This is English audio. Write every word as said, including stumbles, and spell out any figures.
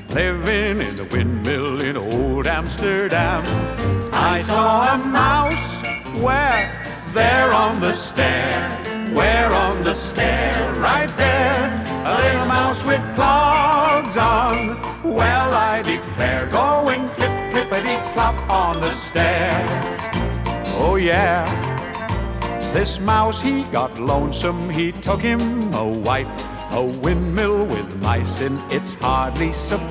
living in the windmill in old Amsterdam. I saw a mouse where? There on the stair. Where on the stair? Right there. A little mouse with clogs on. Well, I declare, going clip, clippity-clop on the stair. Oh, yeah. This mouse, he got lonesome. He took him a wife. A windmill with mice in it's hardly surprising.